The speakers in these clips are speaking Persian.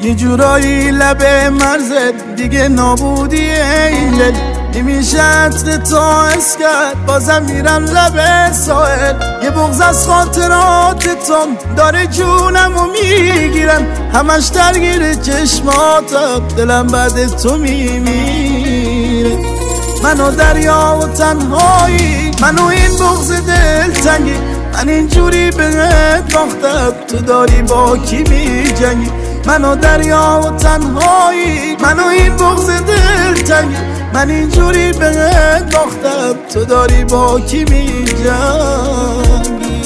یه جورایی لبه مرزت دیگه نابودی این دل نمیشه عطر تا حس کرد بازم میرم لبه ساحل یه بغض از خاطراتتون داره جونمو میگیرن همش درگیر چشماتم دلم بعد تو میمیره منو دریا و تنهایی منو این بغض دلتنگی من اینجوری بهت باختم تو داری با کی میجنگی منو دریا و تنهایی منو این بغض دلتنگی من اینجوری بهت باختم تو داری با کی میجنگی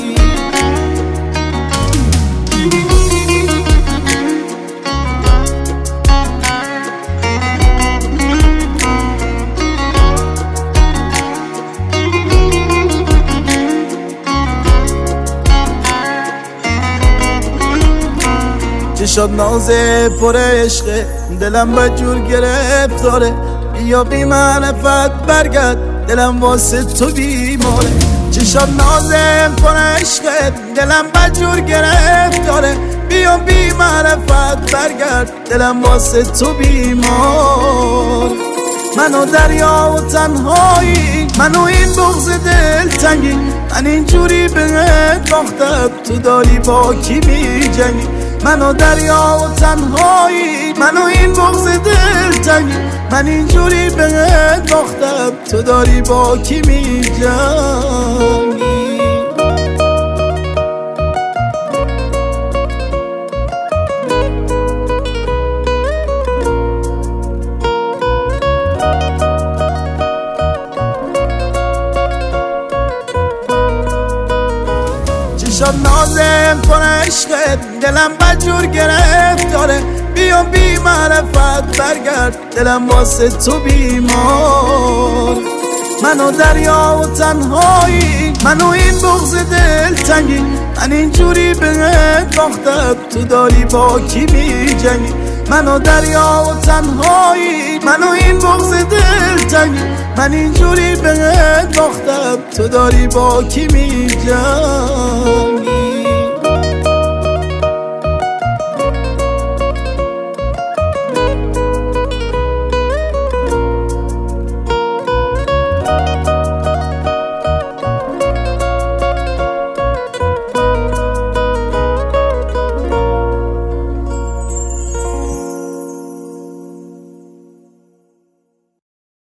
چشات نازه پر عشقه دلم بدجور گرفت داره بیا بی معرفت برگرد دلم واسه تو بیماره چشات نازه پر عشقه دلم بدجور گرفت داره بیا بی معرفت برگرد دلم واسه تو بیمار منو دریا و تنهایی منو این بغض دلتنگی من اینجوری بهت باختم تو داری با کی میجنگی منو دریا و تنهایی منو این بغض دلتنگی من اینجوری بهت باختم تو داری با کی میجنگی چشات نازم پر عشقت دلم بدجور گرفت داره بیا بی معرفت برگرد دلم واسه تو بیمار منو دریا و تنهایی منو این بغض دلتنگی من اینجوری بهت باختم تو داری با کی میجنگی منو دریا و تنهایی منو این بغض دلتنگی من اینجوری بهت باختم تو داری با کی میجنگی